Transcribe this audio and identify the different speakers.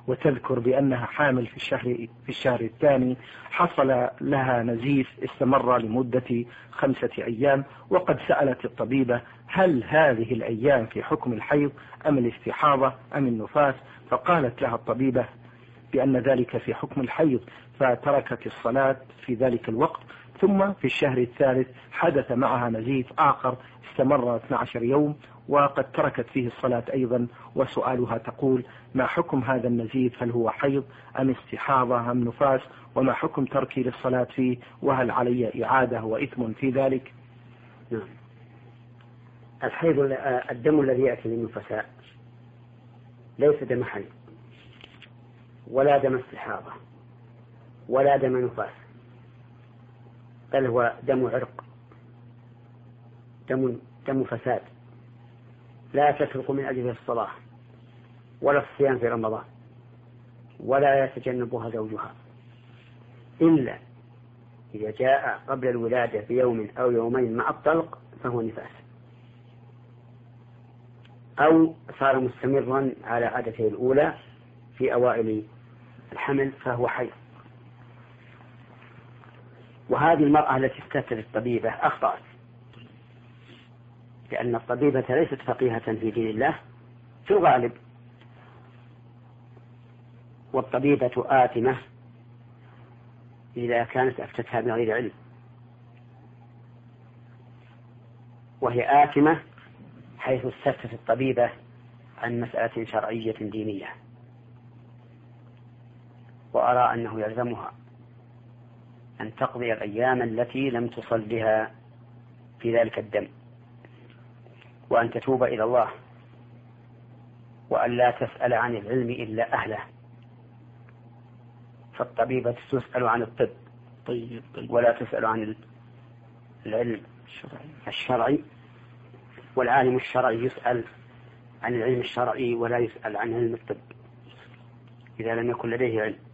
Speaker 1: وتذكر بأنها حامل في الشهر الثاني، حصل لها نزيف استمر لمدة 5 أيام، وقد سألت الطبيبة هل هذه الأيام في حكم الحيض أم الاستحاضة أم النفاس؟ فقالت لها الطبيبة بأن ذلك في حكم الحيض، فتركت الصلاة في ذلك الوقت. ثم في الشهر الثالث حدث معها نزيف آخر استمر 12 يوم، وقد تركت فيه الصلاة أيضا. وسؤالها تقول: ما حكم هذا النزيف؟ هل هو حيض أم استحاضة أم نفاس؟ وما حكم تركي للصلاة فيه؟ وهل علي إعادة وإثم في ذلك؟
Speaker 2: نعم. الحيض الدم الذي يأتي للنفساء ليس دم حيض ولا دم استحاضة ولا دم نفاس، بل هو دم عرق، دم فساد لا تترك من أجله الصلاة ولا الصيام في رمضان ولا يتجنبها زوجها إلا إذا جاء قبل الولادة بيوم أو يومين مع الطلق فهو نفاس، أو صار مستمرا على عادته الأولى في أوائل الحمل فهو حيض. وهذه المرأة التي استفتت الطبيبة أخطأت، لأن الطبيبة ليست فقيهة في دين الله في الغالب، والطبيبة آثمة إذا كانت أفتتها بغير علم، وهي آثمة حيث استفتت الطبيبة عن مسألة شرعية دينية. وأرى أنه يلزمها أن تقضي الأيام التي لم تصلها في ذلك الدم، وأن تتوب إلى الله، وأن لا تسأل عن العلم إلا أهله، فالطبيبة تسأل عن الطب ولا تسأل عن العلم الشرعي، والعالم الشرعي يسأل عن العلم الشرعي ولا يسأل عن علم الطب إذا لم يكن لديه علم.